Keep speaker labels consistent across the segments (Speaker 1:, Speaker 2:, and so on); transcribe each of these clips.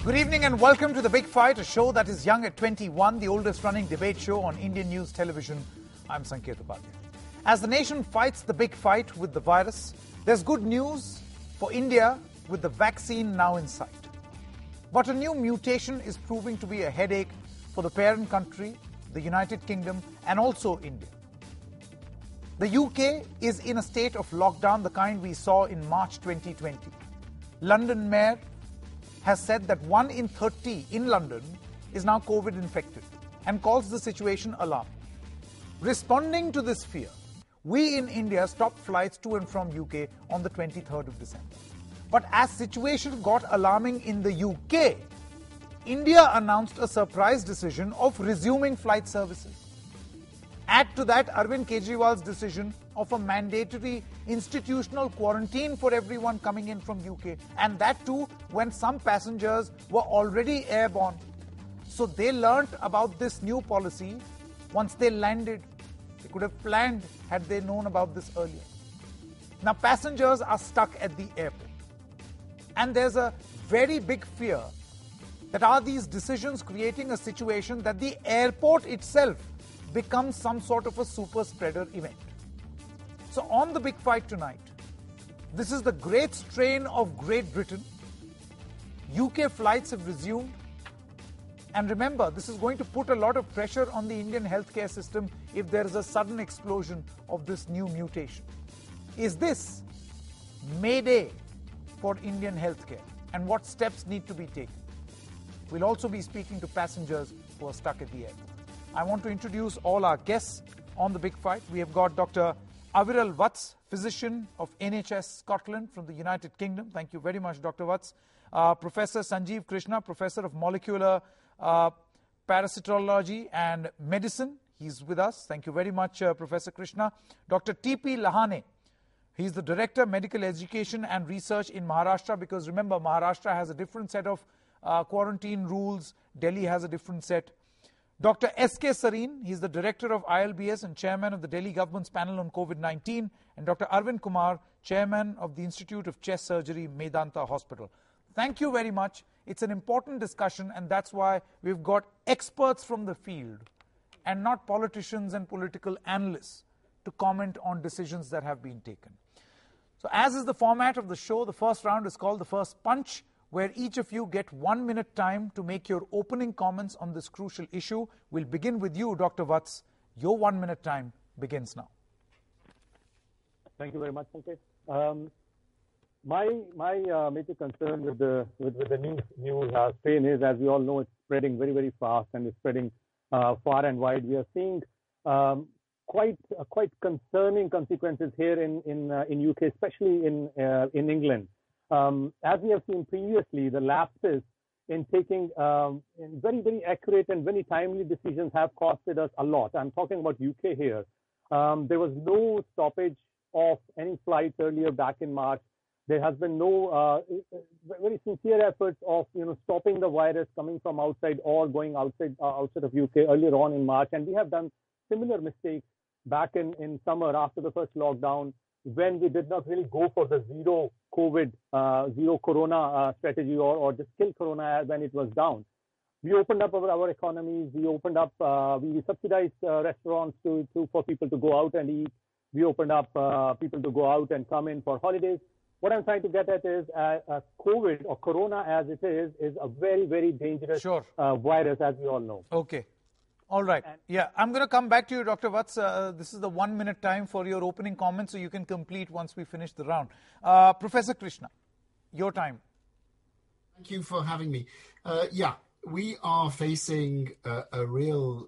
Speaker 1: Good evening and welcome to The Big Fight, a show that is young at 21, the oldest running debate show on Indian news television. I'm Sanket Upadhyay. As the nation fights the big fight with the virus, there's good news for India with the vaccine now in sight. But a new mutation is proving to be a headache for the parent country, the United Kingdom, and also India. The UK is in a state of lockdown, the kind we saw in March 2020. London Mayor has said that 1 in 30 in London is now COVID infected and calls the situation alarming. Responding to this fear, we in India stopped flights to and from UK on the 23rd of December. But as situation got alarming in the UK, India announced a surprise decision of resuming flight services. Add to that Arvind Kejriwal's decision of a mandatory institutional quarantine for everyone coming in from UK, and that too when some passengers were already airborne. So they learnt about this new policy once they landed. They could have planned had they known about this earlier. Now passengers are stuck at the airport, and there's a very big fear that are these decisions creating a situation that the airport itself becomes some sort of a super spreader event. So on The Big Fight tonight, this is the great strain of Great Britain. UK flights have resumed. And remember, this is going to put a lot of pressure on the Indian healthcare system if there is a sudden explosion of this new mutation. Is this Mayday for Indian healthcare? And what steps need to be taken? We'll also be speaking to passengers who are stuck at the airport. I want to introduce all our guests on The Big Fight. We have got Dr. Aviral Vats, physician of NHS Scotland from the United Kingdom. Thank you very much, Dr. Vats. Professor Sanjeev Krishna, Professor of Molecular Parasitology and Medicine. He's with us. Thank you very much, Professor Krishna. Dr. T.P. Lahane. He's the Director, Medical Education and Research in Maharashtra, because remember, Maharashtra has a different set of quarantine rules. Delhi has a different set. Dr. S.K. Sareen, he's the Director of ILBS and Chairman of the Delhi Government's Panel on COVID-19, and Dr. Arvind Kumar, Chairman of the Institute of Chest Surgery, Medanta Hospital. Thank you very much. It's an important discussion, and that's why we've got experts from the field and not politicians and political analysts to comment on decisions that have been taken. So as is the format of the show, the first round is called the First Punch, where each of you get 1 minute time to make your opening comments on this crucial issue. We'll begin with you, Dr. Vats. Your 1 minute time begins now.
Speaker 2: Thank you very much, Sanket. My major concern with the new strain is, as we all know, it's spreading very, very fast and it's spreading far and wide. We are seeing quite concerning consequences here in UK, especially in England. As we have seen previously, the lapses in taking very, very accurate and very timely decisions have costed us a lot. I'm talking about UK here. There was no stoppage of any flights earlier back in March. There has been no very sincere efforts of stopping the virus coming from outside or going outside of UK earlier on in March. And we have done similar mistakes back in summer after the first lockdown, when we did not really go for the zero COVID, zero corona strategy or just kill corona when it was down. We opened up our economies. We opened up, we subsidized restaurants for people to go out and eat. We opened up people to go out and come in for holidays. What I'm trying to get at is COVID or corona as it is a very, very dangerous virus, as we all know.
Speaker 1: Okay. All right. Yeah, I'm going to come back to you, Dr. Vats. This is the 1 minute time for your opening comments, so you can complete once we finish the round. Professor Krishna, your time.
Speaker 3: Thank you for having me. We are facing a real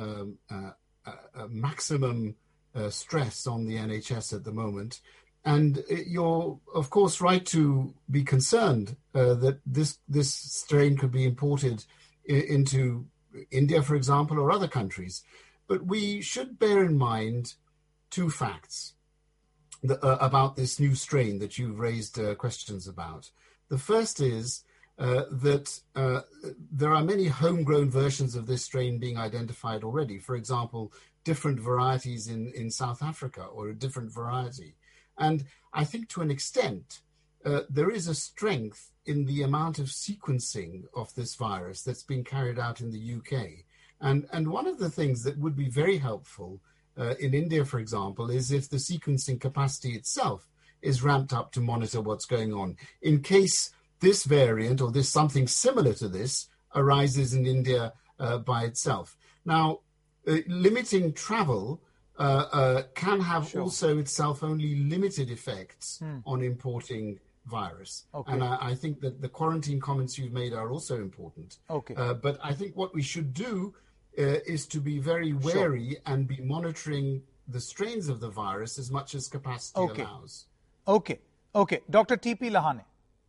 Speaker 3: maximum stress on the NHS at the moment. And you're, of course, right to be concerned that this strain could be imported into India, for example, or other countries. But we should bear in mind two facts about this new strain that you've raised questions about. The first is that there are many homegrown versions of this strain being identified already. For example, different varieties in South Africa, or a different variety. And I think to an extent, there is a strength in the amount of sequencing of this virus that's been carried out in the UK. And one of the things that would be very helpful in India, for example, is if the sequencing capacity itself is ramped up to monitor what's going on, in case this variant or this something similar to this arises in India by itself. Now, limiting travel can have also itself only limited effects on importing virus. Okay. And I think that the quarantine comments you've made are also important. Okay. But I think what we should do is to be very wary and be monitoring the strains of the virus as much as capacity allows.
Speaker 1: Okay. Dr. T.P. Lahane.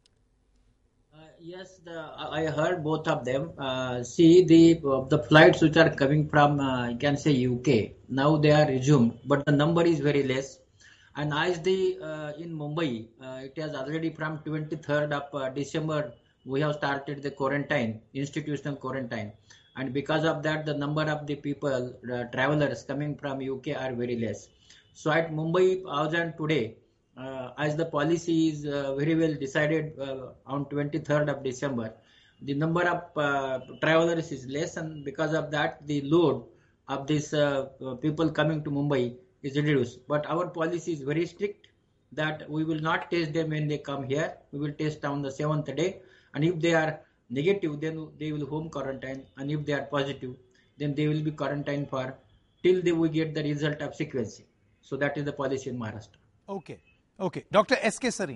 Speaker 4: Yes, I heard both of them. See, the flights which are coming from, you can say UK, now they are resumed, but the number is very less. And as in Mumbai, it has already from 23rd of December, we have started the quarantine, institutional quarantine. And because of that, the number of the people, travelers coming from UK are very less. So at Mumbai, as on today, as the policy is very well decided on 23rd of December, the number of travelers is less, and because of that, the load of these people coming to Mumbai is reduced. But our policy is very strict that we will not test them when they come here. We will test on the 7th day, and if they are negative, then they will home quarantine, and if they are positive, then they will be quarantined for till we get the result of sequencing. So that is the policy in Maharashtra.
Speaker 1: Okay. Dr. S.K. Sareen.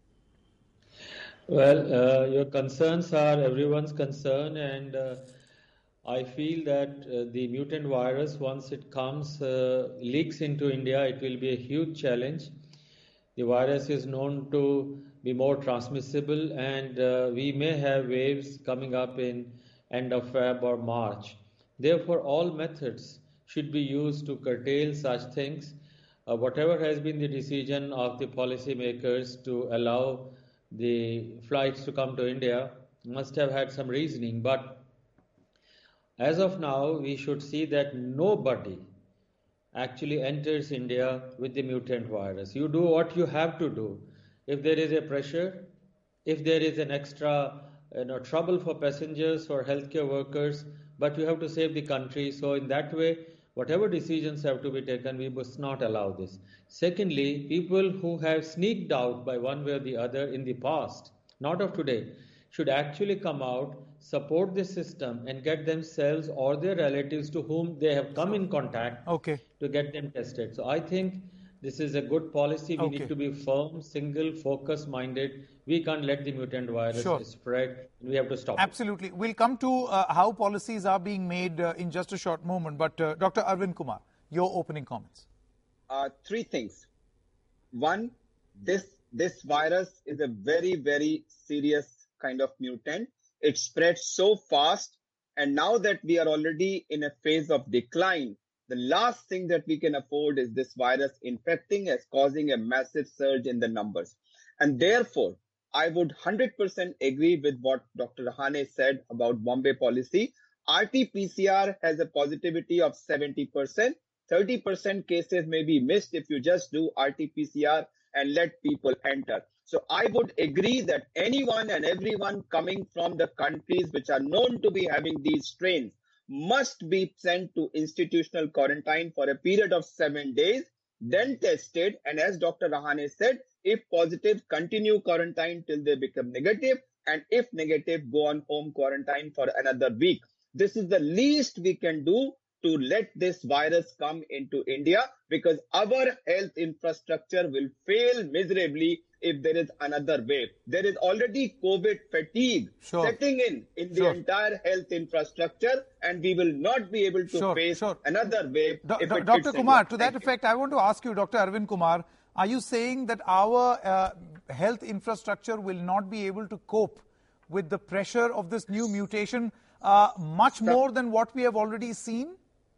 Speaker 5: Well, your concerns are everyone's concern, and I feel that the mutant virus, once it comes, leaks into India, it will be a huge challenge. The virus is known to be more transmissible, and we may have waves coming up in end of Feb or March. Therefore, all methods should be used to curtail such things. Whatever has been the decision of the policymakers to allow the flights to come to India must have had some reasoning. But as of now, we should see that nobody actually enters India with the mutant virus. You do what you have to do. If there is a pressure, if there is an extra trouble for passengers, for healthcare workers, but you have to save the country. So in that way, whatever decisions have to be taken, we must not allow this. Secondly, people who have sneaked out by one way or the other in the past, not of today, should actually come out, support the system, and get themselves or their relatives to whom they have come in contact to get them tested. So I think this is a good policy. We need to be firm, single, focus-minded. We can't let the mutant virus spread. We have to stop it.
Speaker 1: Absolutely. We'll come to how policies are being made in just a short moment. But Dr. Arvind Kumar, your opening comments.
Speaker 6: Three things. One, this virus is a very, very serious kind of mutant. It spreads so fast. And now that we are already in a phase of decline, the last thing that we can afford is this virus infecting as causing a massive surge in the numbers. And therefore, I would 100% agree with what Dr. Lahane said about Bombay policy. RT-PCR has a positivity of 70%. 30% cases may be missed if you just do RT-PCR and let people enter. So I would agree that anyone and everyone coming from the countries which are known to be having these strains must be sent to institutional quarantine for a period of 7 days, then tested, and as Dr. Lahane said, if positive, continue quarantine till they become negative, and if negative, go on home quarantine for another week. This is the least we can do to let this virus come into India, because our health infrastructure will fail miserably if there is another wave. There is already COVID fatigue setting in the entire health infrastructure, and we will not be able to face another wave.
Speaker 1: Dr. Kumar, to that effect, I want to ask you, Dr. Arvind Kumar, are you saying that our health infrastructure will not be able to cope with the pressure of this new mutation much more than what we have already seen?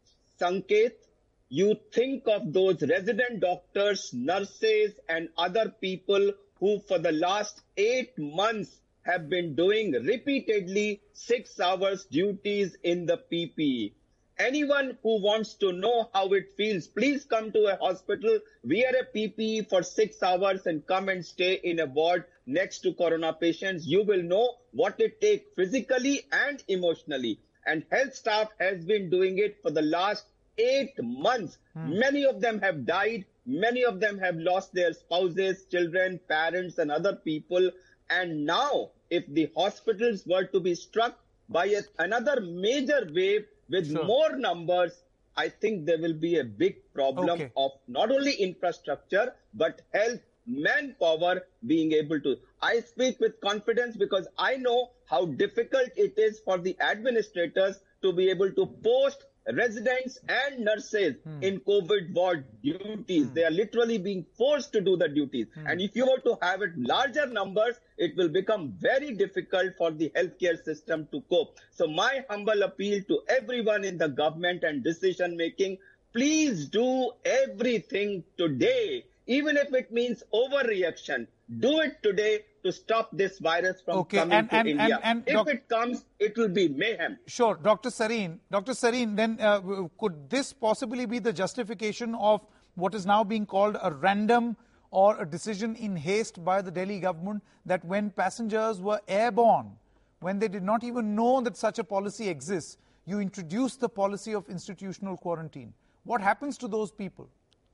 Speaker 6: Sanket, you think of those resident doctors, nurses, and other people who for the last 8 months have been doing repeatedly 6 hours duties in the PPE. Anyone who wants to know how it feels, please come to a hospital, wear a PPE for 6 hours and come and stay in a ward next to corona patients, you will know what it takes physically and emotionally. And health staff has been doing it for the last 8 months. Many of them have died. Many of them have lost their spouses, children, parents, and other people. And now, if the hospitals were to be struck by another major wave with more numbers, I think there will be a big problem of not only infrastructure, but health, manpower being able to. I speak with confidence because I know how difficult it is for the administrators to be able to post residents and nurses in COVID ward duties. They are literally being forced to do the duties. And if you were to have it larger numbers, it will become very difficult for the healthcare system to cope. So my humble appeal to everyone in the government and decision making, please do everything today, even if it means overreaction. Do it today to stop this virus from coming to India. If it comes, it will be mayhem.
Speaker 1: Sure. Dr. Sareen, then could this possibly be the justification of what is now being called a random or a decision in haste by the Delhi government, that when passengers were airborne, when they did not even know that such a policy exists, you introduced the policy of institutional quarantine? What happens to those people?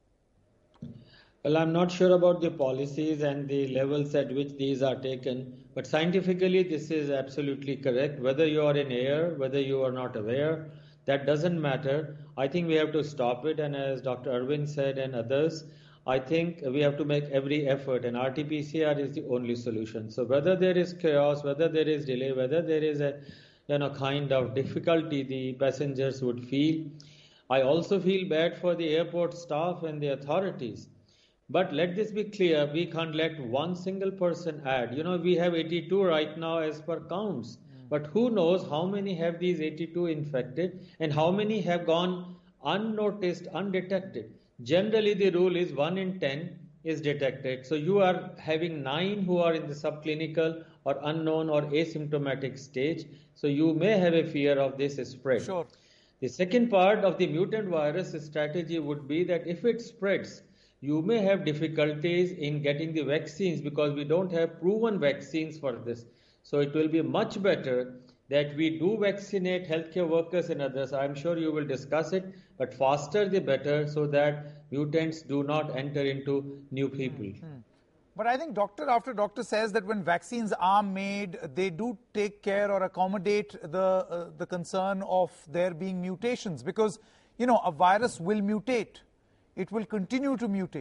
Speaker 5: Well, I'm not sure about the policies and the levels at which these are taken, but scientifically this is absolutely correct. Whether you are in air, whether you are not aware, that doesn't matter. I think we have to stop it, and as Dr. Arvind said and others, I think we have to make every effort, and RT-PCR is the only solution. So whether there is chaos, whether there is delay, whether there is a kind of difficulty the passengers would feel, I also feel bad for the airport staff and the authorities. But let this be clear, we can't let one single person add. We have 82 right now as per counts. But who knows how many have these 82 infected and how many have gone unnoticed, undetected. Generally, the rule is 1 in 10 is detected. So you are having 9 who are in the subclinical or unknown or asymptomatic stage. So you may have a fear of this spread.
Speaker 1: Sure.
Speaker 5: The second part of the mutant virus strategy would be that if it spreads, you may have difficulties in getting the vaccines because we don't have proven vaccines for this. So it will be much better that we do vaccinate healthcare workers and others. I'm sure you will discuss it, but faster the better so that mutants do not enter into new people.
Speaker 1: But I think doctor after doctor says that when vaccines are made, they do take care or accommodate the concern of there being mutations, because, a virus will mutate. It will continue to mutate.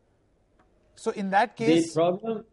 Speaker 1: So in that case...
Speaker 5: The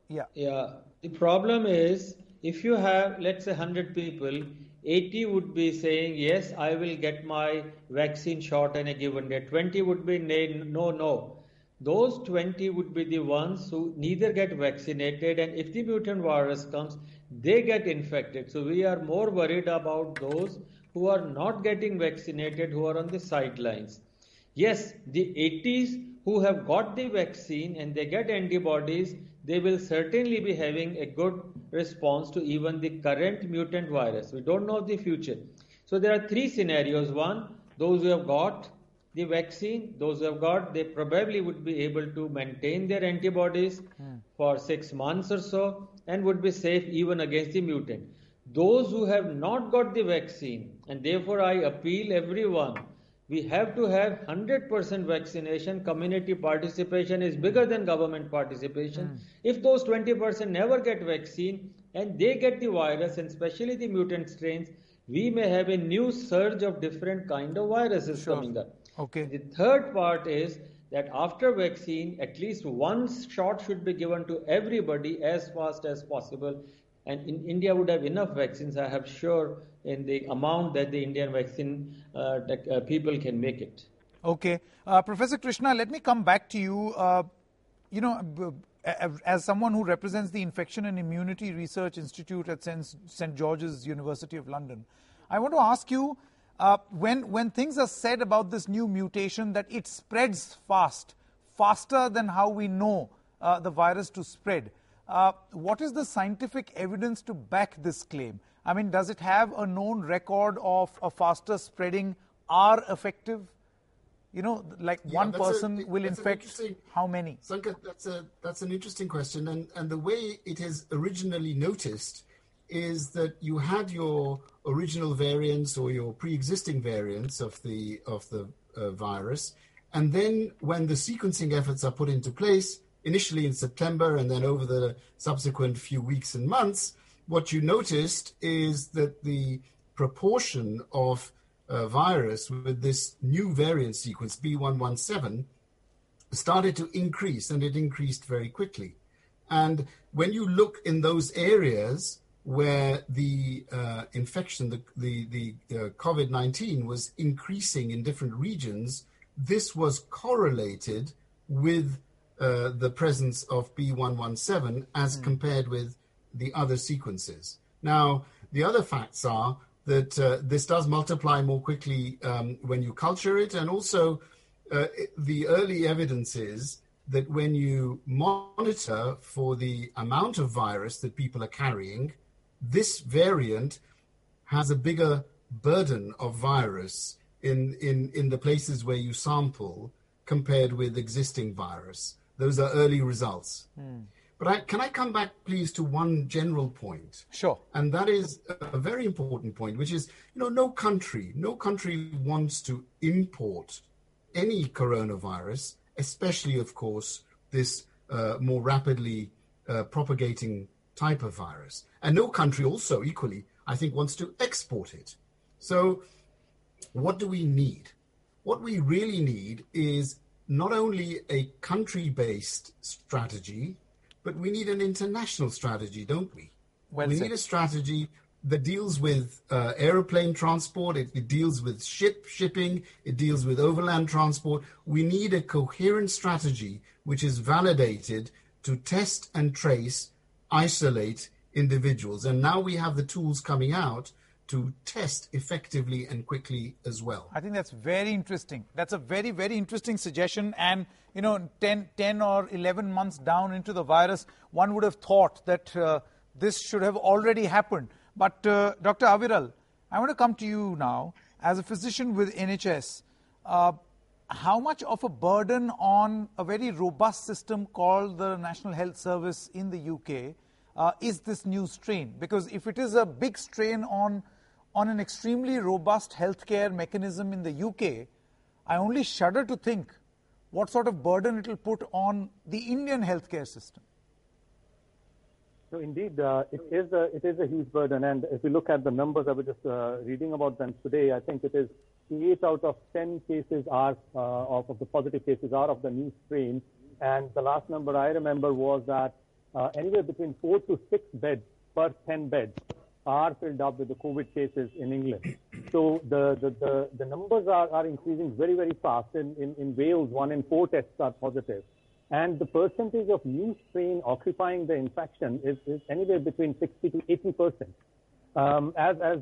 Speaker 5: problem is, if you have, let's say, 100 people, 80 would be saying, yes, I will get my vaccine shot on a given day. 20 would be, no. Those 20 would be the ones who neither get vaccinated, and if the mutant virus comes, they get infected. So we are more worried about those who are not getting vaccinated, who are on the sidelines. Yes, the 80s who have got the vaccine and they get antibodies, they will certainly be having a good response to even the current mutant virus. We don't know the future. So there are 3 scenarios. One, those who have got the vaccine, those who have got, they probably would be able to maintain their antibodies for 6 months or so and would be safe even against the mutant. Those who have not got the vaccine, and therefore I appeal everyone, we have to have 100% vaccination. Community participation is bigger than government participation. If those 20% never get vaccine and they get the virus, and especially the mutant strains, we may have a new surge of different kind of viruses coming up.
Speaker 1: Okay.
Speaker 5: The third part is that after vaccine, at least one shot should be given to everybody as fast as possible. And in India would have enough vaccines, I have sure, in the amount that the Indian vaccine people can make it.
Speaker 1: Okay. Professor Krishna, let me come back to you. As someone who represents the Infection and Immunity Research Institute at St. George's University of London, I want to ask you, when things are said about this new mutation, that it spreads faster than how we know the virus to spread, what is the scientific evidence to back this claim? I mean, does it have a known record of a faster spreading are effective? like
Speaker 3: Yeah,
Speaker 1: one person will infect how many?
Speaker 3: Sanket, that's an interesting question. And the way it is originally noticed is that you had your original variants or your pre-existing variants of the virus. And then when the sequencing efforts are put into place, initially in September and then over the subsequent few weeks and months, what you noticed is that the proportion of virus with this new variant sequence, B117, started to increase, and it increased very quickly. And when you look in those areas where the infection, the COVID-19 was increasing in different regions, this was correlated with the presence of B117 as compared with the other sequences. Now, the other facts are that this does multiply more quickly when you culture it, and also the early evidence is that when you monitor for the amount of virus that people are carrying, this variant has a bigger burden of virus in the places where you sample compared with existing virus. Those are early results. But can I come back, please, to one general point?
Speaker 1: Sure.
Speaker 3: And that is a very important point, which is, no country wants to import any coronavirus, especially, of course, this more rapidly propagating type of virus. And no country also, equally, I think, wants to export it. So what do we need? What we really need is not only a country-based strategy, but we need an international strategy, don't we?
Speaker 1: Well
Speaker 3: we
Speaker 1: said.
Speaker 3: need a strategy that deals with aeroplane transport, it deals with shipping, it deals with overland transport. We need a coherent strategy which is validated to test and trace, isolate individuals. And now we have the tools coming out to test effectively and quickly as well.
Speaker 1: I think that's very interesting. That's a very, very interesting suggestion. And, 10 or 11 months down into the virus, one would have thought that this should have already happened. But Dr. Aviral, I want to come to you now. As a physician with NHS, how much of a burden on a very robust system called the National Health Service in the UK is this new strain? Because if it is a big strain on an extremely robust healthcare mechanism in the UK, I only shudder to think what sort of burden it will put on the Indian healthcare system.
Speaker 2: So indeed, it is a huge burden. And if you look at the numbers, I was just reading about them today. I think it is 8 out of 10 cases are of the positive cases are of the new strain. And the last number I remember was that anywhere between 4 to 6 beds per 10 beds are filled up with the COVID cases in England. So the numbers are increasing very, very fast. In Wales, 1 in 4 tests are positive. And the percentage of new strain occupying the infection is anywhere between 60 to 80%.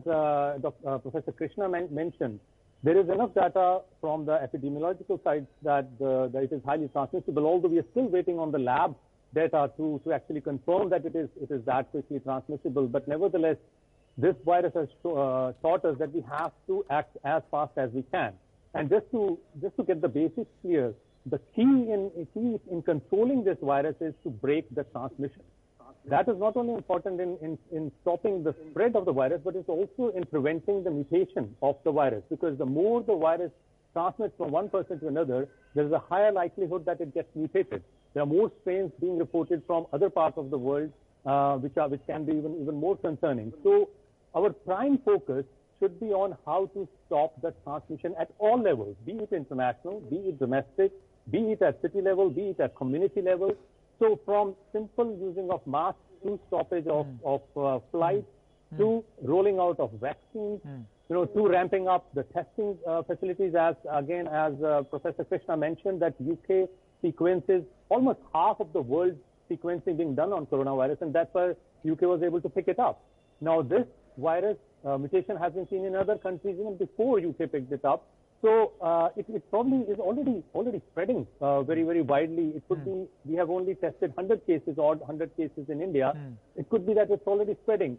Speaker 2: As Professor Krishna mentioned, there is enough data from the epidemiological side that it is highly transmissible, although we are still waiting on the lab data to actually confirm that it is that quickly transmissible. But nevertheless, this virus has taught us that we have to act as fast as we can. And just to get the basics clear, the key in controlling this virus is to break the transmission. That is not only important in stopping the spread of the virus, but it's also in preventing the mutation of the virus. Because the more the virus transmits from one person to another, there is a higher likelihood that it gets mutated. There are more strains being reported from other parts of the world, which can be even more concerning. So our prime focus should be on how to stop the transmission at all levels, be it international, be it domestic, be it at city level, be it at community level. So from simple using of masks to stoppage of flights to rolling out of vaccines, to ramping up the testing facilities, as Professor Krishna mentioned, that UK sequences almost half of the world's sequencing being done on coronavirus, and that's why UK was able to pick it up. Now, this virus mutation has been seen in other countries even before UK picked it up. So it probably is already spreading very, very widely. It could be we have only tested 100 cases in India. It could be that it's already spreading.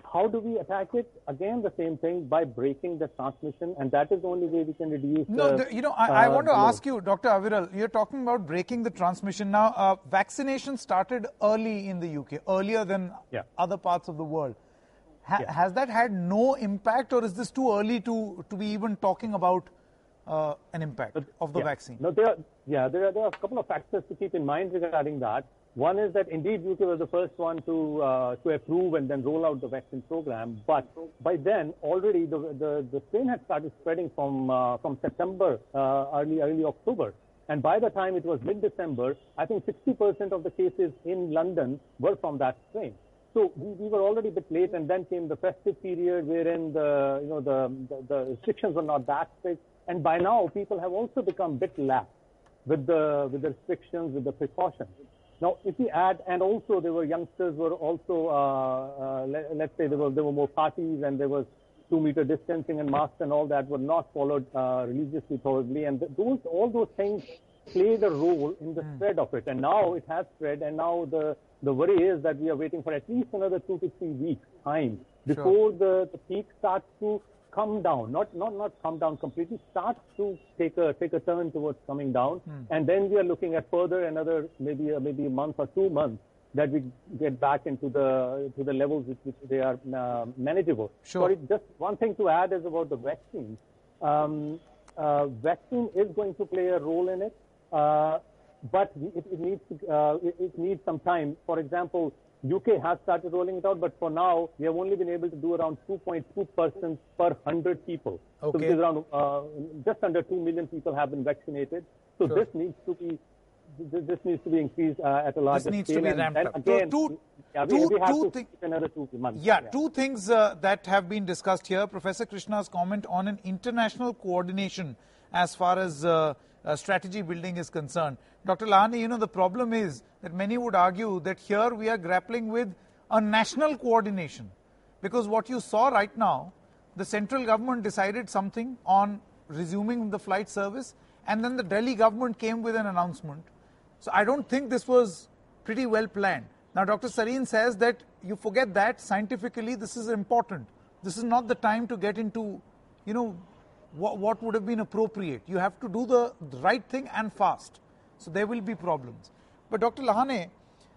Speaker 2: how do we attack it? Again, the same thing, by breaking the transmission, and that is the only way we can reduce.
Speaker 1: I want to ask you, Dr. Aviral, you're talking about breaking the transmission. Now, vaccination started early in the UK, earlier than other parts of the world. Has that had no impact, or is this too early to be even talking about an impact of the vaccine?
Speaker 2: No, there are a couple of factors to keep in mind regarding that. One is that indeed UK was the first one to approve and then roll out the vaccine program. But by then already the strain had started spreading from September, early October. And by the time it was mid-December, I think 60% of the cases in London were from that strain. So we were already a bit late, and then came the festive period wherein the restrictions were not that strict. And by now people have also become a bit lax with the restrictions, with the precautions. Now, if we add, and also there were youngsters were also, let's say there were more parties, and there was 2-meter distancing and masks and all that were not followed religiously probably, and all those things played a role in the spread of it. And now it has spread, and now the worry is that we are waiting for at least another 2 to 3 weeks time before the peak starts to come down, not come down completely, starts to take a turn towards coming down, and then we are looking at further another maybe a month or 2 months that we get back into the levels which they are manageable.
Speaker 1: Sure.
Speaker 2: Sorry, just one thing to add is about the vaccines. Vaccine is going to play a role in it, but it needs some time. For example, UK has started rolling it out, but for now, we have only been able to do around 2.2 persons per 100 people.
Speaker 1: Okay.
Speaker 2: So which is around just under 2 million people have been vaccinated. So this needs to be increased at a larger scale.
Speaker 1: This needs to be ramped up.
Speaker 2: Again, we have to keep another 2 months.
Speaker 1: Two things that have been discussed here. Professor Krishna's comment on an international coordination as far as strategy building is concerned. Dr. Lahane, the problem is that many would argue that here we are grappling with a national coordination, because what you saw right now, the central government decided something on resuming the flight service, and then the Delhi government came with an announcement. So I don't think this was pretty well planned. Now, Dr. Sareen says that you forget that scientifically this is important. This is not the time to get into, what would have been appropriate. You have to do the right thing and fast. So there will be problems. But Dr. Lahane,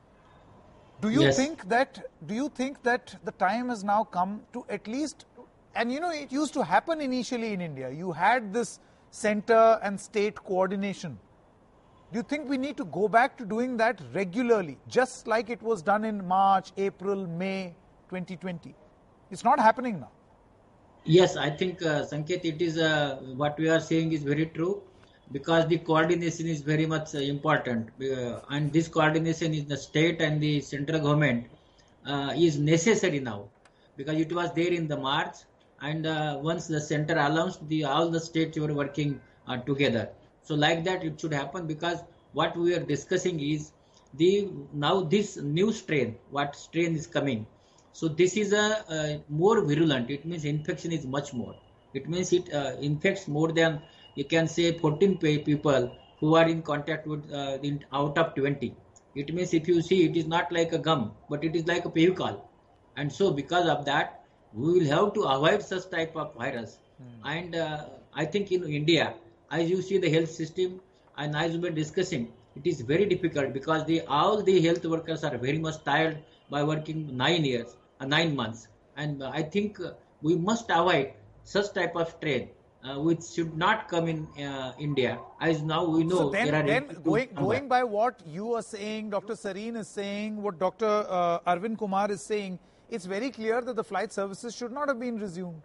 Speaker 1: do you think that the time has now come to at least, and it used to happen initially in India. You had this center and state coordination. Do you think we need to go back to doing that regularly, just like it was done in March, April, May 2020? It's not happening now.
Speaker 4: Yes, I think, Sanket, it is what we are saying is very true, because the coordination is very much important, and this coordination in the state and the central government is necessary now, because it was there in the March, and once the center announced, all the states were working together. So like that it should happen, because what we are discussing is now this new strain, what strain is coming. So this is a more virulent. It means infection is much more. It means it infects more than, you can say, 14 people who are in contact with out of 20. It means if you see, it is not like a gum, but it is like a pevicol. And so because of that, we will have to avoid such type of virus. And I think in India, as you see the health system, and as we were discussing, it is very difficult, because all the health workers are very much tired by working 9 months. And I think we must avoid such type of strain, which should not come in India. As now we know,
Speaker 1: going by what you are saying, Dr. Sareen is saying, what Dr. Arvind Kumar is saying, it's very clear that the flight services should not have been resumed.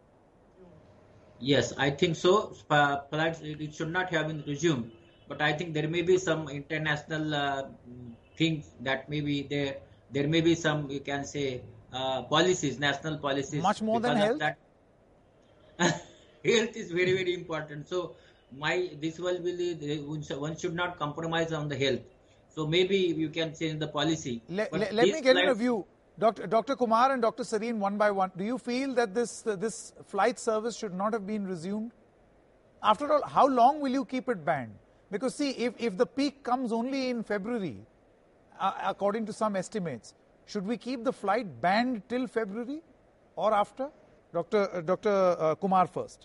Speaker 4: Yes, I think so. Flights, it should not have been resumed. But I think there may be some international things that may be there. There may be some, you can say, policies, national policies.
Speaker 1: Much more than health?
Speaker 4: Health is very, very important. So one should not compromise on the health. So maybe you can change the policy.
Speaker 1: Let me get in a view. Dr. Kumar and Dr. Sareen, one by one, do you feel that this flight service should not have been resumed? After all, how long will you keep it banned? Because see, if the peak comes only in February, according to some estimates, should we keep the flight banned till February? or after? Dr. Kumar first.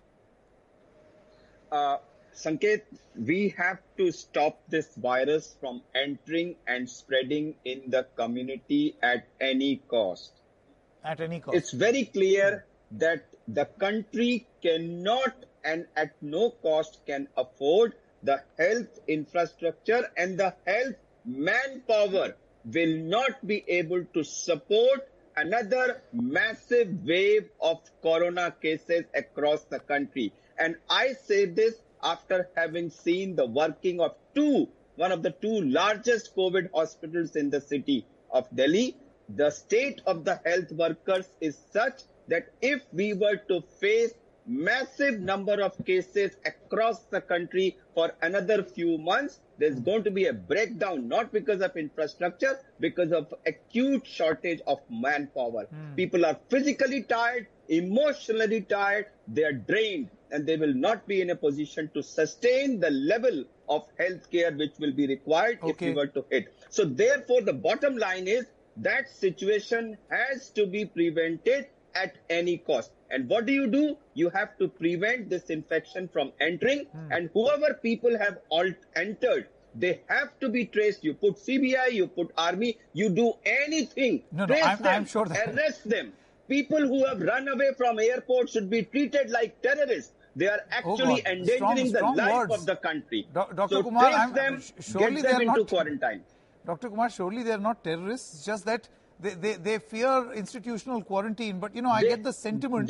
Speaker 6: Sanket, we have to stop this virus from entering and spreading in the community at any cost.
Speaker 1: At any cost.
Speaker 6: It's very clear that the country cannot and at no cost can afford the health infrastructure, and the health manpower will not be able to support another massive wave of corona cases across the country. And I say this after having seen the working of one of the two largest COVID hospitals in the city of Delhi. The state of the health workers is such that if we were to face massive number of cases across the country for another few months, there's going to be a breakdown, not because of infrastructure, because of acute shortage of manpower. People are physically tired, emotionally tired, they are drained, and they will not be in a position to sustain the level of health care which will be required if we were to hit. So therefore, the bottom line is that situation has to be prevented at any cost. And what do? You have to prevent this infection from entering. And whoever people have all entered, they have to be traced. You put CBI, you put army, you do anything.
Speaker 1: I'm sure that...
Speaker 6: Arrest them. People who have run away from airports should be treated like terrorists. They are actually endangering the life of the country.
Speaker 1: Dr. Kumar,
Speaker 6: trace them,
Speaker 1: surely
Speaker 6: get them into
Speaker 1: not,
Speaker 6: quarantine.
Speaker 1: Dr. Kumar, surely they are not terrorists. It's just that they fear institutional quarantine. But, I get the sentiment.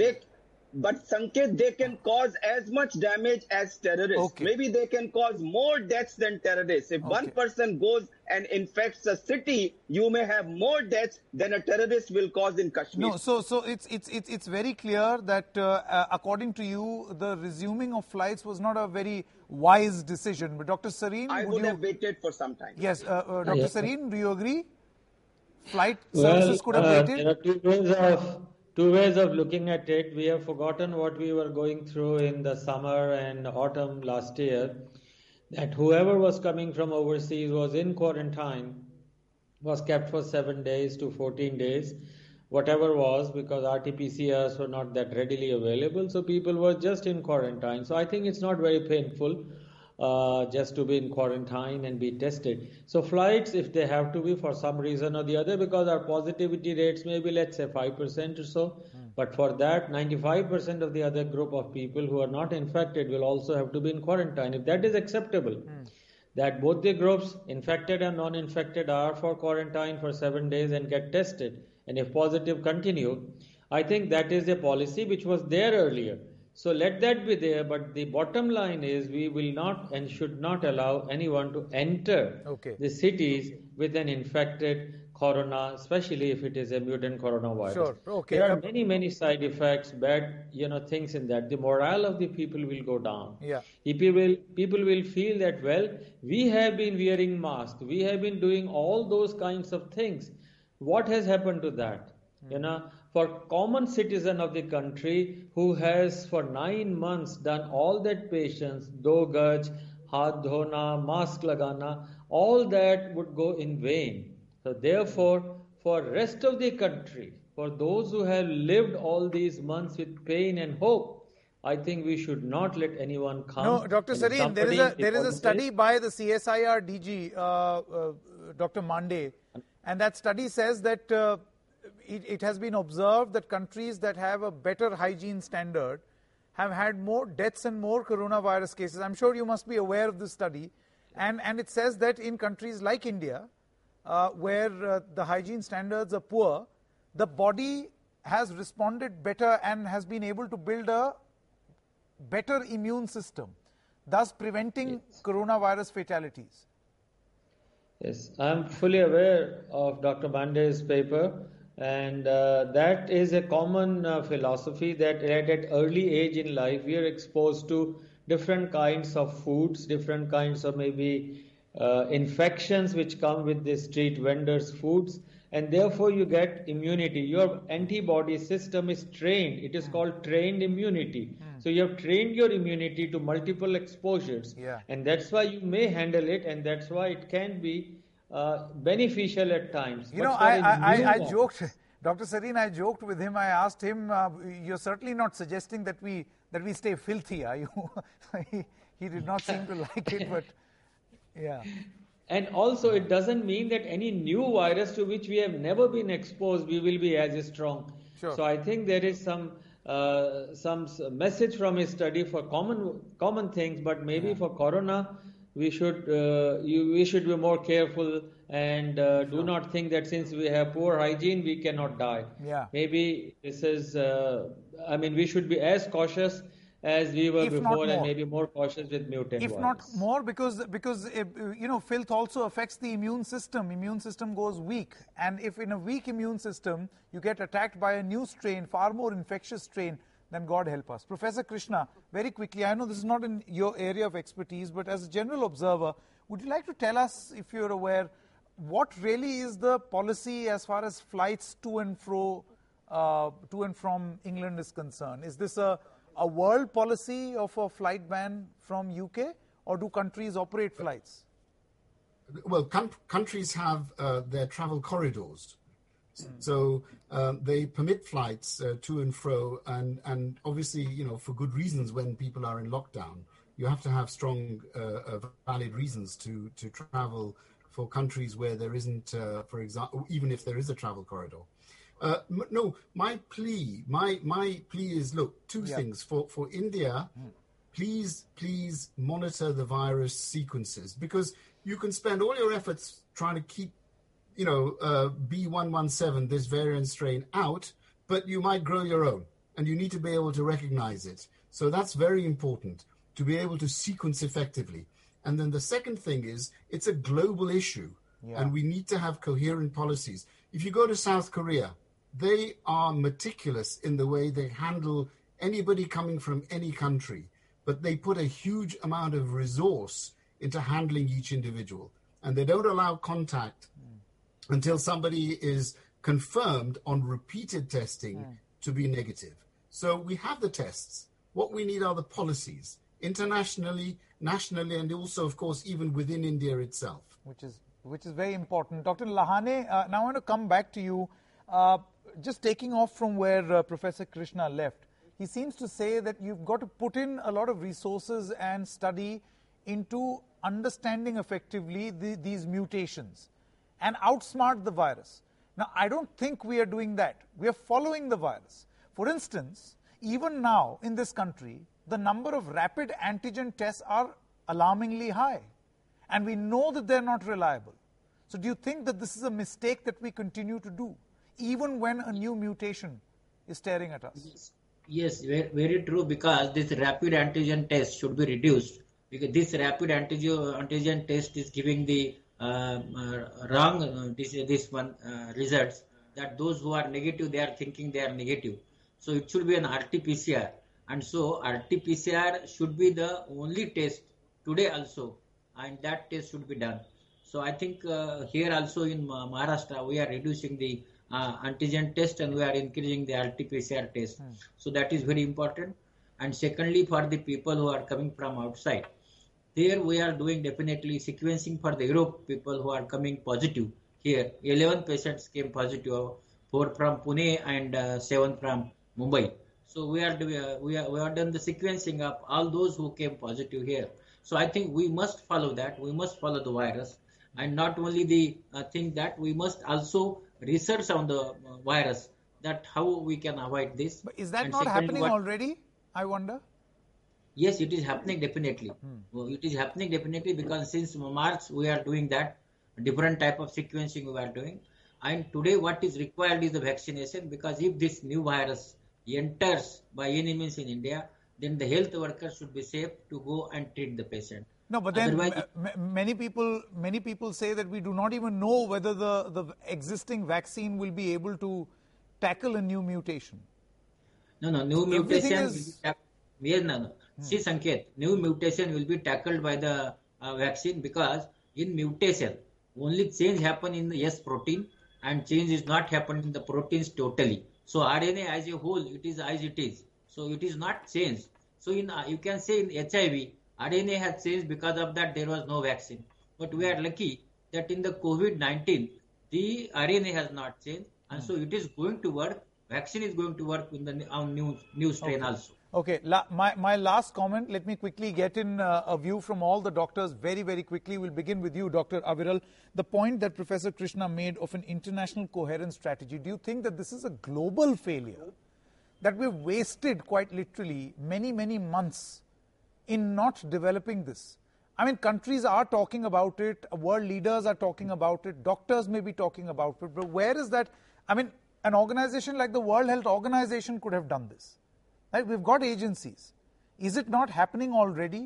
Speaker 6: But Sanket, they can cause as much damage as terrorists. Maybe they can cause more deaths than terrorists. If one person goes and infects a city, you may have more deaths than a terrorist will cause in Kashmir.
Speaker 1: No, so it's very clear that according to you, the resuming of flights was not a very wise decision. But Dr. Sareen,
Speaker 6: I would have waited for some time.
Speaker 1: Yes, Dr. Sareen, do you agree? Flight services could have waited?
Speaker 5: There are two ways of looking at it. We have forgotten what we were going through in the summer and autumn last year, that whoever was coming from overseas was in quarantine, was kept for 7 days to 14 days, whatever was, because RT-PCRs were not that readily available, so people were just in quarantine. So I think it's not very painful just to be in quarantine and be tested. So flights, if they have to be for some reason or the other, because our positivity rates may be, let's say, 5% or so, but for that, 95% of the other group of people who are not infected will also have to be in quarantine. If that is acceptable, that both the groups, infected and non-infected, are for quarantine for 7 days and get tested, and if positive continue, I think that is a policy which was there earlier. So let that be there, but the bottom line is we will not and should not allow anyone to enter the cities with an infected corona, especially if it is a mutant coronavirus. There are many side effects, bad things in that. The morale of the people will go down. People will feel that, well, we have been wearing masks, we have been doing all those kinds of things. What has happened to that? For common citizen of the country who has for 9 months done all that patience, 2 gaj, haath dhona, mask lagana, all that would go in vain. So therefore, for rest of the country, for those who have lived all these months with pain and hope, I think we should not let anyone come.
Speaker 1: No, Dr. Sareen, there is a study by the CSIR DG, Dr. Mande, and that study says that it has been observed that countries that have a better hygiene standard have had more deaths and more coronavirus cases. I'm sure you must be aware of this study. And it says that in countries like India, where the hygiene standards are poor, the body has responded better and has been able to build a better immune system, thus preventing coronavirus fatalities.
Speaker 5: Yes, I'm fully aware of Dr. Mande's paper. And that is a common philosophy that at early age in life we are exposed to different kinds of foods, different kinds of maybe infections which come with the street vendors' foods, and therefore you get immunity. Your antibody system is trained. It is called trained immunity. So you have trained your immunity to multiple exposures, and that's why you may handle it, and that's why it can be beneficial at times.
Speaker 1: I joked Dr. Sareen, I joked with him. I asked him, "You're certainly not suggesting that we stay filthy, are you?" he did not seem to like it, but yeah.
Speaker 5: And also, it doesn't mean that any new virus to which we have never been exposed, we will be as strong.
Speaker 1: Sure.
Speaker 5: So I think there is some message from his study for common things, but maybe for corona, we should be more careful and do not think that since we have poor hygiene, we cannot die.
Speaker 1: Yeah.
Speaker 5: Maybe this is. We should be as cautious as we were before, and maybe more cautious with mutant
Speaker 1: If
Speaker 5: virus.
Speaker 1: not more, because filth also affects the immune system. Immune system goes weak, and if in a weak immune system you get attacked by a new strain, far more infectious strain, then God help us. Professor Krishna, very quickly, I know this is not in your area of expertise, but as a general observer, would you like to tell us, if you're aware, what really is the policy as far as flights to and from England is concerned? Is this a world policy of a flight ban from UK, or do countries operate flights?
Speaker 3: Well, countries have their travel corridors. So they permit flights to and fro, and obviously, for good reasons. When people are in lockdown, you have to have strong, valid reasons to travel for countries where there isn't, for example, even if there is a travel corridor. No, my plea is, look, two things. For India, please monitor the virus sequences, because you can spend all your efforts trying to keep, B117, this variant strain, out, but you might grow your own, and you need to be able to recognize it. So that's very important, to be able to sequence effectively. And then the second thing is, it's a global issue, and we need to have coherent policies. If you go to South Korea, they are meticulous in the way they handle anybody coming from any country, but they put a huge amount of resource into handling each individual, and they don't allow contact until somebody is confirmed on repeated testing to be negative. So we have the tests. What we need are the policies, internationally, nationally, and also, of course, even within India itself.
Speaker 1: Which is very important. Dr. Lahane, now I want to come back to you. Just taking off from where Professor Krishna left, he seems to say that you've got to put in a lot of resources and study into understanding effectively these mutations and outsmart the virus. Now, I don't think we are doing that. We are following the virus. For instance, even now in this country, the number of rapid antigen tests are alarmingly high, and we know that they're not reliable. So do you think that this is a mistake that we continue to do, even when a new mutation is staring at us?
Speaker 4: Yes, very true, because this rapid antigen test should be reduced, because this rapid antigen test is giving the wrong results, that those who are negative, they are thinking they are negative. So it should be an RT-PCR, and so RT-PCR should be the only test today also, and that test should be done. So I think here also in Maharashtra, we are reducing the antigen test and we are increasing the RT-PCR test. So that is very important. And secondly, for the people who are coming from outside, there we are doing definitely sequencing for the Europe people who are coming positive. Here, 11 patients came positive, 4 from Pune and 7 from Mumbai. So we have done the sequencing of all those who came positive here. So I think we must follow that. We must follow the virus, and not only the thing that we must also research on the virus, that how we can avoid this.
Speaker 1: But is that not happening already, I wonder?
Speaker 4: Yes, it is happening definitely. It is happening definitely, because since March we are doing that, different type of sequencing we are doing. And today what is required is the vaccination, because if this new virus enters by any means in India, then the health workers should be safe to go and treat the patient.
Speaker 1: No, but then many people say that we do not even know whether the existing vaccine will be able to tackle a new mutation.
Speaker 4: No, new mutation See, Sanket, new mutation will be tackled by the vaccine, because in mutation, only change happen in the S protein, and change is not happening in the proteins totally. So RNA as a whole, it is as it is. So it is not changed. So you can say in HIV, RNA has changed, because of that there was no vaccine. But we are lucky that in the COVID-19, the RNA has not changed, And so it is going to work. Vaccine is going to work in the new strain also.
Speaker 1: Okay, my last comment, let me quickly get in a view from all the doctors very, very quickly. We'll begin with you, Dr. Aviral. The point that Professor Krishna made of an international coherent strategy, do you think that this is a global failure? That we've wasted, quite literally, many, many months in not developing this? I mean, countries are talking about it, world leaders are talking about it, doctors may be talking about it, but where is that? I mean, an organization like the World Health Organization could have done this. Right? We've got agencies. Is it not happening already?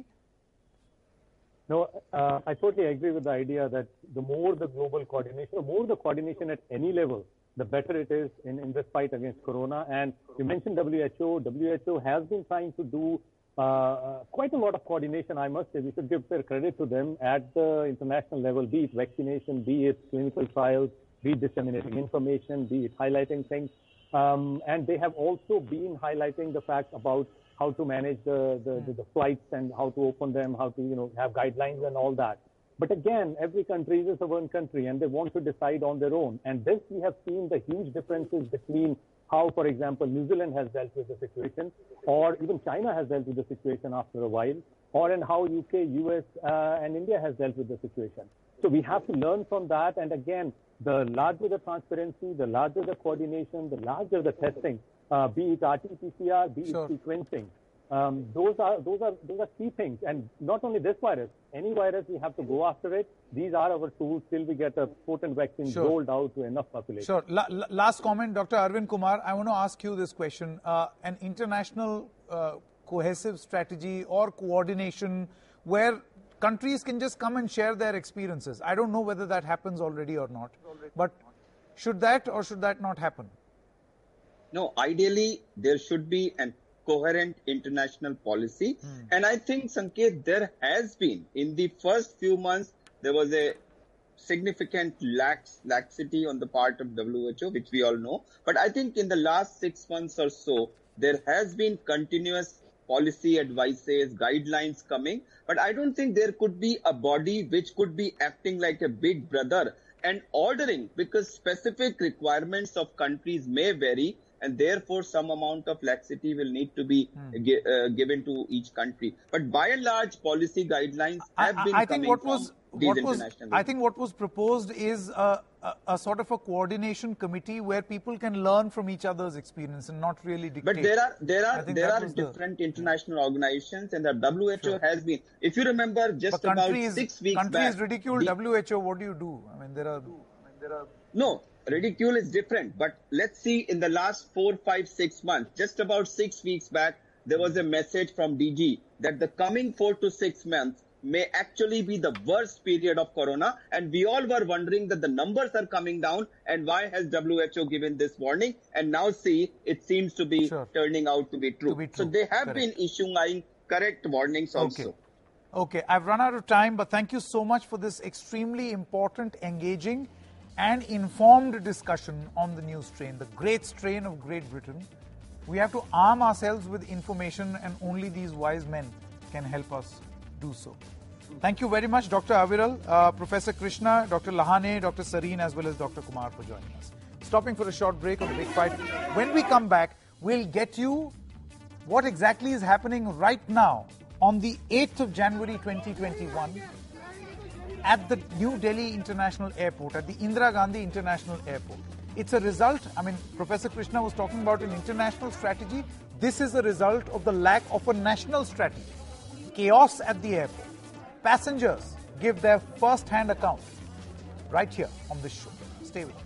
Speaker 2: No, I totally agree with the idea that the more the global coordination, the more the coordination at any level, the better it is in this fight against corona. And you mentioned WHO. WHO has been trying to do quite a lot of coordination, I must say. We should give their credit to them at the international level, be it vaccination, be it clinical trials, be it disseminating information, be it highlighting things. And they have also been highlighting the fact about how to manage the flights and how to open them, how to have guidelines and all that. But again, every country is a one country and they want to decide on their own. And this, we have seen the huge differences between how, for example, New Zealand has dealt with the situation, or even China has dealt with the situation after a while, or in how UK, US, and India has dealt with the situation. So we have to learn from that. And again, the larger the transparency, the larger the coordination, the larger the testing, be it RT-PCR, be it sequencing. Those are key things. And not only this virus, any virus, we have to go after it. These are our tools till we get a potent vaccine rolled out to enough population.
Speaker 1: Sure. Last comment, Dr. Arvind Kumar, I want to ask you this question. An international cohesive strategy or coordination where countries can just come and share their experiences. I don't know whether that happens already or not. But should that or should that not happen?
Speaker 6: No, ideally, there should be an coherent international policy. And I think, Sanket, there has been, in the first few months, there was a significant laxity on the part of WHO, which we all know. But I think in the last 6 months or so, there has been continuous policy advices, guidelines coming. But I don't think there could be a body which could be acting like a big brother and ordering, because specific requirements of countries may vary. And therefore, some amount of laxity will need to be given to each country. But by and large, policy guidelines have been coming from these international.
Speaker 1: I think what was proposed is a sort of a coordination committee where people can learn from each other's experience and not really dictate.
Speaker 6: But there are different international organizations, and the WHO has been. If you remember, just about 6 weeks back,
Speaker 1: countries ridicule WHO. What do you do? I mean, there are
Speaker 6: no. Ridicule is different, but let's see, in the last 4, 5, 6 months, just about 6 weeks back, there was a message from DG that the coming 4 to 6 months may actually be the worst period of corona. And we all were wondering that the numbers are coming down and why has WHO given this warning? And now see, it seems to be turning out to be true. So they have been issuing correct warnings also.
Speaker 1: Okay, I've run out of time, but thank you so much for this extremely important, engaging and informed discussion on the new strain, the great strain of Great Britain. We have to arm ourselves with information, and only these wise men can help us do so. Thank you very much, Dr. Aviral, Professor Krishna, Dr. Lahane, Dr. Sareen, as well as Dr. Kumar for joining us. Stopping for a short break on the Big Fight. When we come back, we'll get you what exactly is happening right now on the 8th of January 2021 at the New Delhi International Airport, at the Indira Gandhi International Airport. It's a result, I mean, Professor Krishna was talking about an international strategy. This is a result of the lack of a national strategy. Chaos at the airport. Passengers give their first-hand account right here on this show. Stay with us.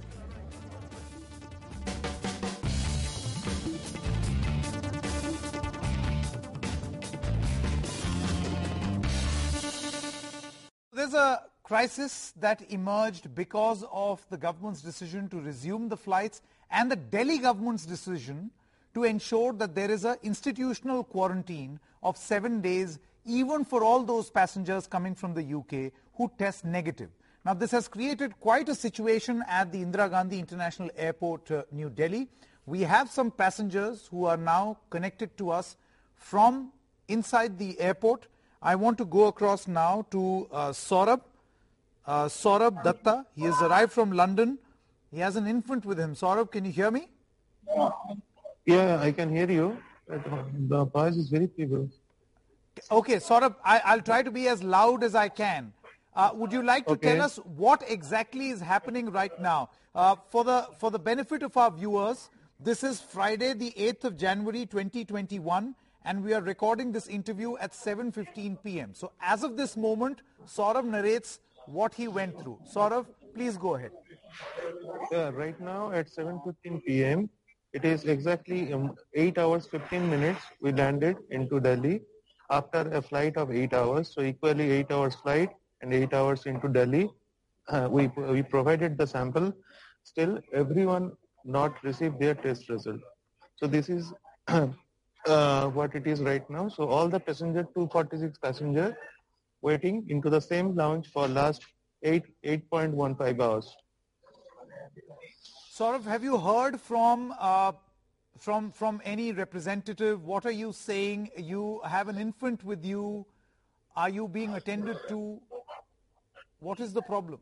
Speaker 1: There's a crisis that emerged because of the government's decision to resume the flights and the Delhi government's decision to ensure that there is an institutional quarantine of 7 days even for all those passengers coming from the UK who test negative. Now, this has created quite a situation at the Indira Gandhi International Airport, New Delhi. We have some passengers who are now connected to us from inside the airport. I want to go across now to Saurabh Datta. He has arrived from London. He has an infant with him. Saurabh, can you hear me?
Speaker 7: Yeah, I can hear you. The voice is very feeble.
Speaker 1: Okay, Saurabh, I'll try to be as loud as I can. Would you like to tell us what exactly is happening right now? For the benefit of our viewers, this is Friday, the 8th of January, 2021, and we are recording this interview at 7:15 p.m. So as of this moment, Saurabh narrates what he went through. Saurabh, please go ahead.
Speaker 7: Yeah, right now at 7:15 p.m., it is exactly 8 hours 15 minutes we landed into Delhi after a flight of 8 hours. So equally 8 hours flight and 8 hours into Delhi. We provided the sample. Still, everyone not received their test result. So this is what it is right now. So all the passenger, 246 passenger, waiting into the same lounge for last 8.15 hours.
Speaker 1: Saurabh, have you heard from any representative? What are you saying? You have an infant with you. Are you being attended to? What is the problem?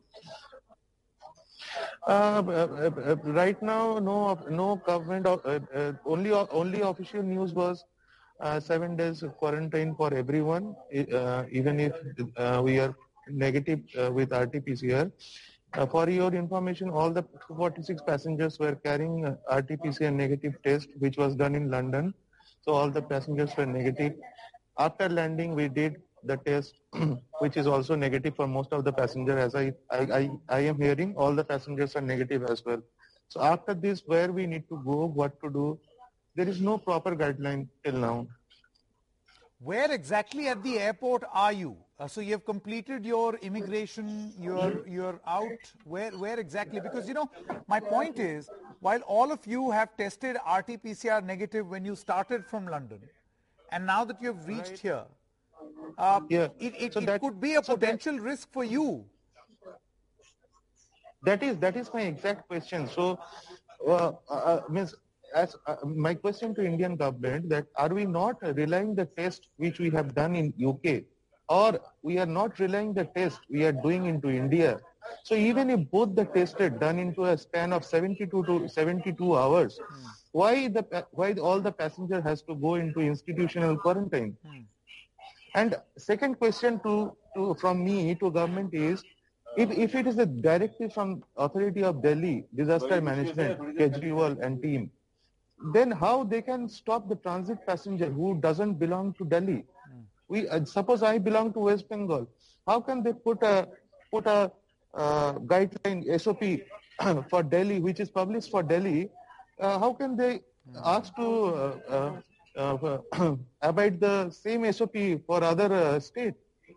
Speaker 7: Right now, no government. Only official news was 7 days quarantine for everyone, even if we are negative with RT-PCR. For your information, all the 46 passengers were carrying RT-PCR negative test, which was done in London. So all the passengers were negative. After landing, we did the test, which is also negative for most of the passengers. As I am hearing, all the passengers are negative as well. So after this, where we need to go, what to do, there is no proper guideline till now.
Speaker 1: Where exactly at the airport are you? So you have completed your immigration, you're out. Where exactly? Because, my point is, while all of you have tested RT-PCR negative when you started from London, and now that you have reached here, it could be a potential risk for you.
Speaker 7: That is my exact question. So, my question to Indian government, that are we not relying the test which we have done in UK, or we are not relying the test we are doing into India? So even if both the tests are done into a span of 72 to 72 hours, why all the passenger has to go into institutional quarantine? And second question from me to government is, if it is a directive from Authority of Delhi, Disaster Management, Kejriwal and team, then how they can stop the transit passenger who doesn't belong to Delhi? Suppose I belong to West Bengal. How can they put a guideline SOP for Delhi, which is published for Delhi? How can they ask to abide the same SOP for other state?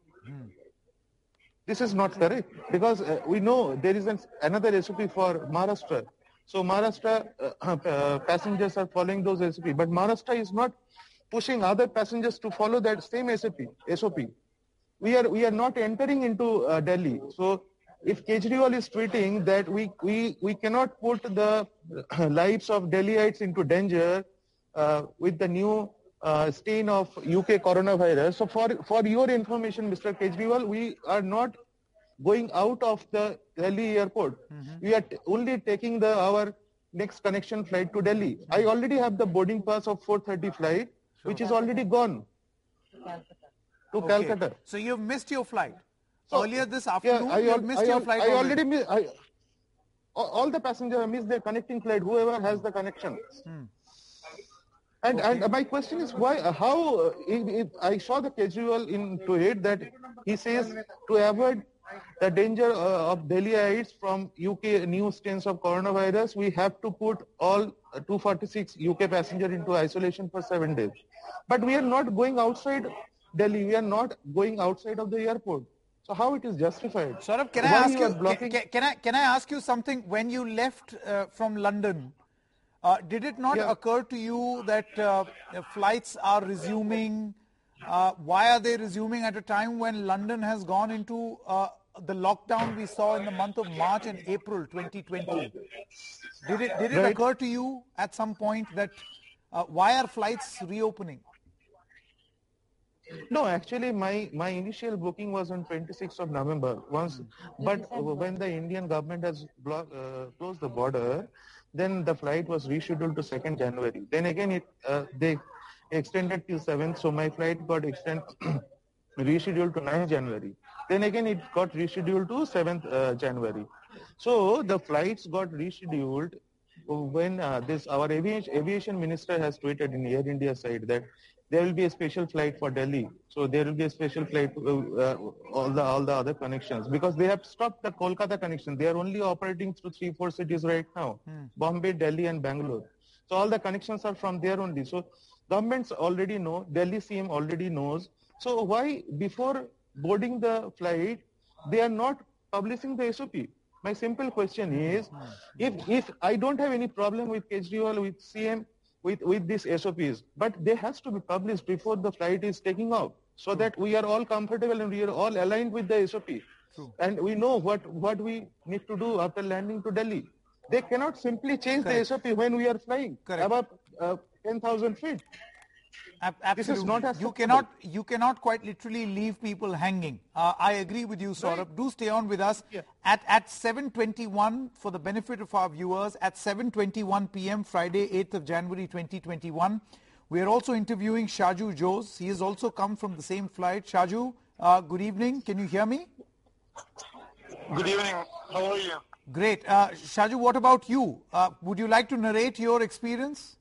Speaker 7: This is not correct, because we know there is another SOP for Maharashtra. So Maharashtra passengers are following those SOP, but Maharashtra is not pushing other passengers to follow that same SOP. We are not entering into Delhi. So if Kejriwal is tweeting that we cannot put the lives of Delhiites into danger with the new strain of UK coronavirus. So for your information, Mr. Kejriwal, we are not going out of the Delhi airport. We are only taking our next connection flight to Delhi. I already have the boarding pass of 4:30 flight, which is already gone to Calcutta.
Speaker 1: So you've missed your flight. Earlier this afternoon, you missed your flight.
Speaker 7: All the passengers have missed their connecting flight, whoever has the connection. And my question is, how I saw the Kejriwal in tweet that he says to avoid the danger of Delhiites from UK new strains of coronavirus, we have to put all 246 UK passengers into isolation for 7 days. But we are not going outside Delhi. We are not going outside of the airport. So how it is justified?
Speaker 1: Saurabh, can I ask you something? When you left from London, did it not occur to you that flights are resuming? Why are they resuming at a time when London has gone into the lockdown we saw in the month of March and April 2020? Did it occur to you at some point that why are flights reopening?
Speaker 7: No, actually, my initial booking was on 26th of November. But when the Indian government has closed the border, then the flight was rescheduled to 2nd January. Then again, they extended till 7th, so my flight got rescheduled to 9th January. Then again, it got rescheduled to 7th January. So the flights got rescheduled when our aviation minister has tweeted in Air India side that there will be a special flight for Delhi. So there will be a special flight all the other connections, because they have stopped the Kolkata connection. They are only operating through 3-4 cities right now, Bombay, Delhi and Bangalore. So all the connections are from there only. So governments already know, Delhi CM already knows. So why before boarding the flight, they are not publishing the SOP? My simple question is, if I don't have any problem with Kejriwal, with CM, with these SOPs, but they has to be published before the flight is taking off, so that we are all comfortable and we are all aligned with the SOP. And we know what we need to do after landing to Delhi. They cannot simply change the SOP when we are flying above 10,000 feet.
Speaker 1: Absolutely.
Speaker 7: This is not
Speaker 1: you cannot quite literally leave people hanging. I agree with you, Saurabh. Right. Do stay on with us. Yeah. At 7:21, for the benefit of our viewers, at 7:21 p.m. Friday, 8th of January 2021, we are also interviewing Shaju Jose. He has also come from the same flight. Shaju, good evening. Can you hear me?
Speaker 8: Good evening. How are you?
Speaker 1: Great. Shaju, what about you? Would you like to narrate your experience?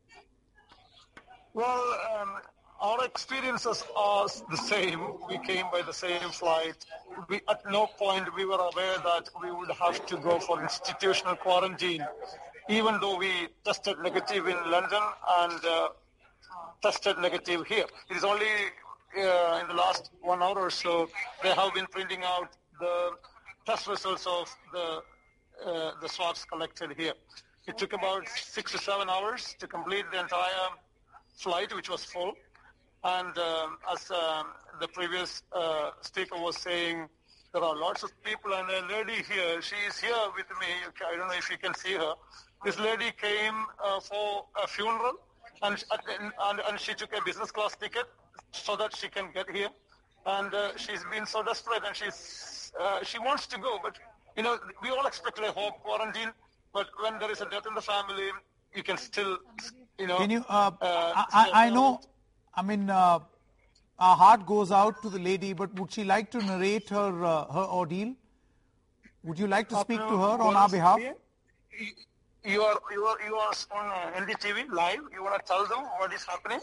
Speaker 8: Well, our experiences are the same. We came by the same flight. At no point we were aware that we would have to go for institutional quarantine, even though we tested negative in London and tested negative here. It is only in the last 1 hour or so they have been printing out the test results of the swabs collected here. It took about 6 to 7 hours to complete the entire flight, which was full. And as the previous speaker was saying, there are lots of people, and a lady here, she is here with me. I don't know if you can see her. This lady came for a funeral, and she took a business class ticket so that she can get here. And she's been so desperate, and she wants to go. But, we all expect a home quarantine, but when there is a death in the family, you can still,
Speaker 1: Can you, I know, our heart goes out to the lady, but would she like to narrate her ordeal? Would you like to speak to her on our behalf?
Speaker 8: You are on NDTV live. You want to tell them what is happening?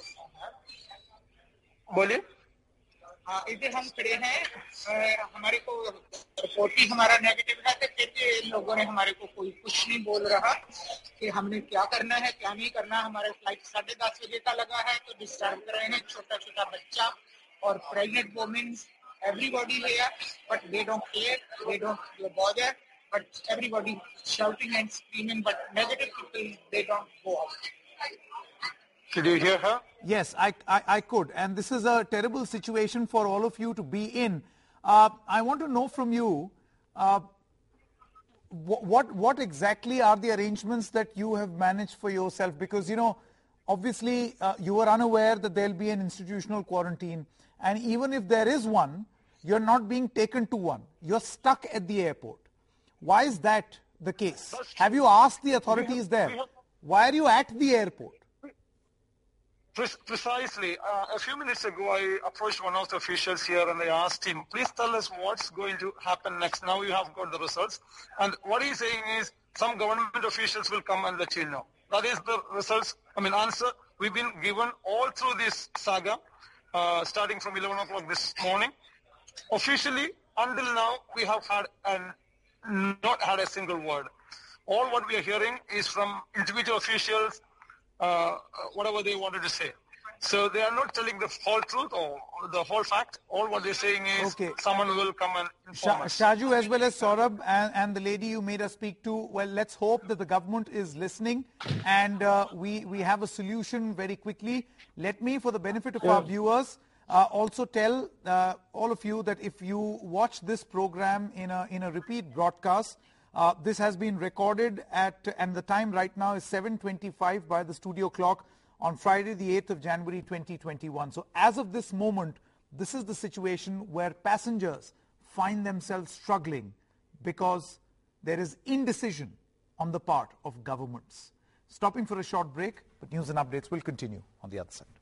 Speaker 8: बोलिए.
Speaker 9: इधर हम खड़े हैं, हमारे को report ही हमारा negative है, तो फिर भी इन लोगों ने हमारे को कोई कुछ नहीं बोल रहा कि हमने क्या करना है क्या नहीं करना. हमारे फ्लाइट 10:30 बजे का लगा है, तो डिस्टर्ब कर रहे हैं छोटा छोटा बच्चा और pregnant womens, everybody here, but they don't care, they don't bother, but everybody shouting and screaming, but negative people, they don't go out.
Speaker 8: Did you hear her?
Speaker 1: Yes, I could. And this is a terrible situation for all of you to be in. I want to know from you, what exactly are the arrangements that you have managed for yourself? Because, obviously you are unaware that there will be an institutional quarantine. And even if there is one, you're not being taken to one. You're stuck at the airport. Why is that the case? Have you asked the authorities there? Why are you at the airport?
Speaker 8: Precisely. A few minutes ago, I approached one of the officials here and I asked him, please tell us what's going to happen next. Now you have got the results. And what he's saying is some government officials will come and let you know. That is the results, answer we've been given all through this saga, starting from 11 o'clock this morning. Officially, until now, we have not had a single word. All what we are hearing is from individual officials, whatever they wanted to say. So they are not telling the whole truth or the whole fact. All what they're saying is someone will come and inform us.
Speaker 1: Shaju, as well as Saurabh and the lady you made us speak to, well, let's hope that the government is listening and we have a solution very quickly. Let me, for the benefit of our viewers, also tell all of you that if you watch this program in a repeat broadcast, this has been recorded and the time right now is 7:25 by the studio clock on Friday, the 8th of January 2021. So as of this moment, this is the situation where passengers find themselves struggling because there is indecision on the part of governments. Stopping for a short break, but news and updates will continue on the other side.